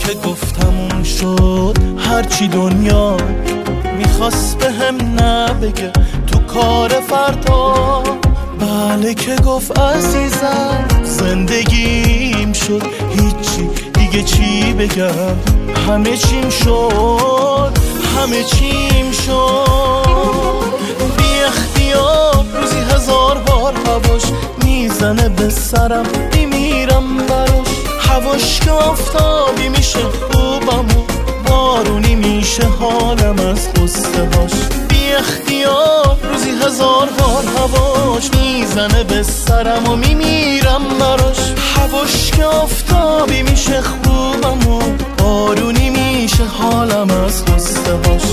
که گفتم اون شد هرچی دنیا میخواست به هم نبگه تو کار فردا. بله که گفت عزیزم زندگیم شد هیچی دیگه چی بگم، همه چیم شد همه چیم شد. بی اختیار روزی 1000 بار هواش میزنه به سرم میمیرم براش. هواش که آفتابی میشه خوبم و بارونی میشه حالم از غصه هاش. بی اختیار روزی 1000 بار هواش میزنه به سرم و میمیرم براش. هواش که آفتابی میشه خوبم و بارونی میشه حالم از غصه هاش.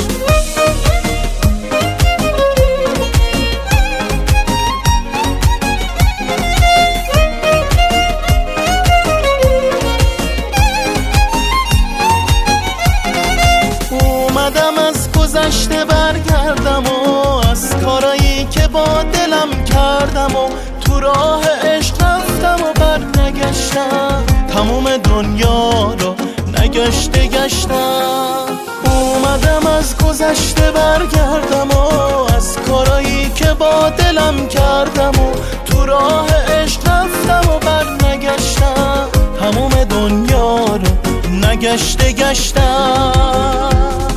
گذشته برگردم و از کارایی که با دلم کردم و تو راه عشق رفتم و برنگشتم. تموم دنیا رو نگشته گشتم. اومدم از گذشته برگردم و از کارایی که با دلم کردم و تو راه عشق رفتم و برنگشتم. تموم دنیا رو نگشته گشتم.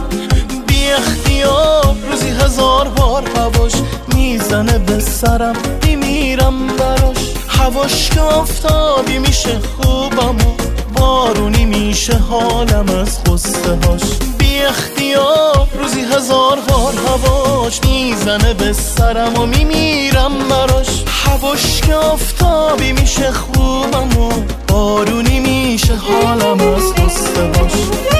اختیار روزی 1000 بار هواش میزنه به سرم میمیرم براش. هواش که آفتابی میشه خوبم و بارونی میشه حالم از غصه هاش. بی اختیار روزی 1000 بار هواش میزنه به سرم و میمیرم براش. هواش که آفتابی میشه خوبم و بارونی میشه حالم از غصه هاش.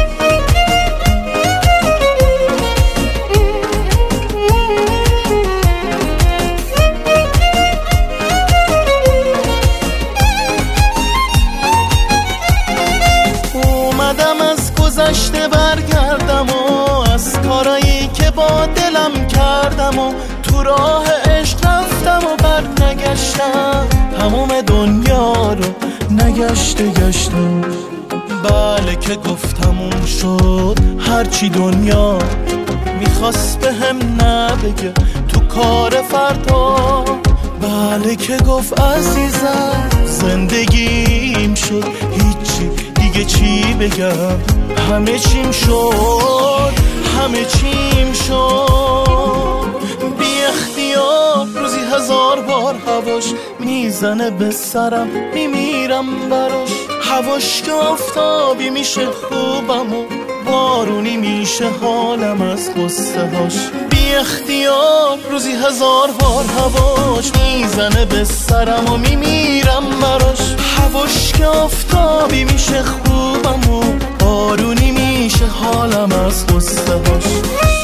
گذشته برگردم و از کارایی که با دلم کردم و تو راه عشق رفتم و برنگشتم. تموم دنیا رو نگشته گشتم. بله که گفتم اون شد هرچی دنیا میخواست به هم نبگه تو کار فردا. بله که گفت عزیزم زندگیم شد هیچی دیگه چی بگم، همه چیم شد همه چیم شد. بی اختیار روزی 1000 بار هواش میزنه به سرم میمیرم براش. هواش که آفتابی میشه خوبم و بارونی میشه حالم از غصه هاش. بی اختیار روزی 1000 بار هواش میزنه به سرم و میمیرم براش. هواش که آفتابی میشه خوبم و بارونی میشه حالم از غصه هاش.